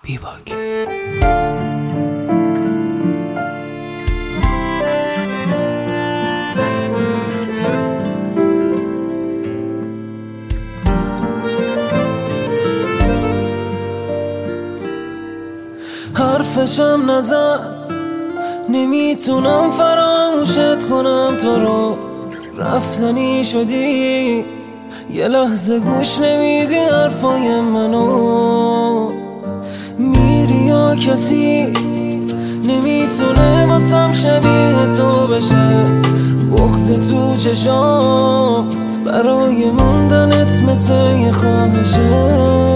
بیباک. حرفشم نزن، نمیتونم فراموشت کنم تو رو. رفتنی شدی، یه لحظه گوش نمیدی حرفای منو. میری یا کسی نمیتونه واسم شبیه تو بشه. بغض تو چشام برای موندنت مثل یه خواهشه.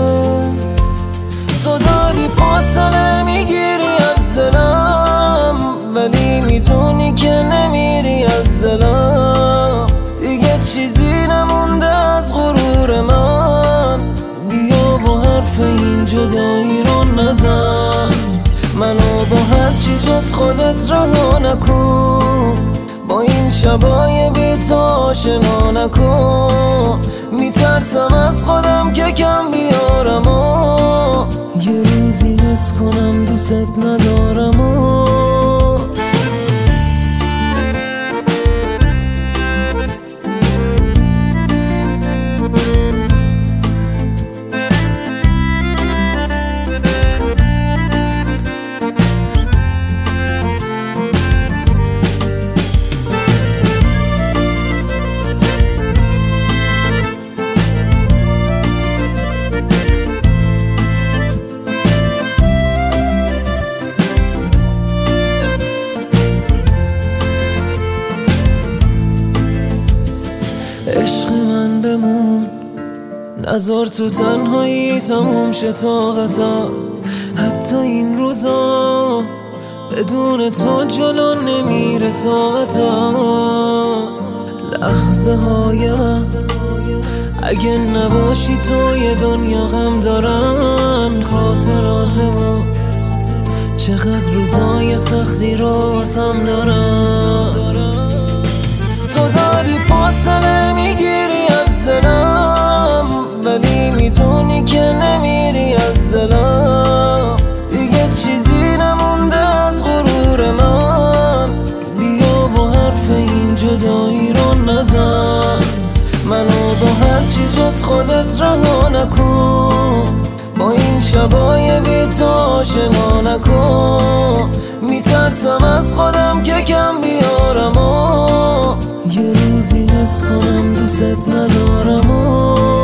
تو داری فاصله میگیری از دلم، ولی میدونی که نمیری از دلم. دیگه چیزی نمونده از غرور من. بیا با حرف این جدایی رو نزن، منو با هر چی جز خودت رها نکن. با این شبای بی تو آشنا نکن. میترسم از خودم که کم بیارم و یه روزی حس کنم دوست ندارم و عشق من بمون، نذار تو تنهایی تموم شه طاقتم. حتی این روزا بدون تو جلو نمیره ساعتم. لحظه های من اگه نباشی تو یه دنیا غم دارن. خاطرات ما چقدر روزای سختی رو واسم دارن. تو داری فاصله میگیری از دلم، ولی میدونی که نمیری از دلم. دیگه چیزی نمونده از غرور من. بیا با حرف این جدایی رو نزن، منو با هر چی جز خودت رها نکن. با این شبای بی تو آشنا نکن. میترسم از خودم که کم بیارم و یه روزی حس کنم دوست ندارم و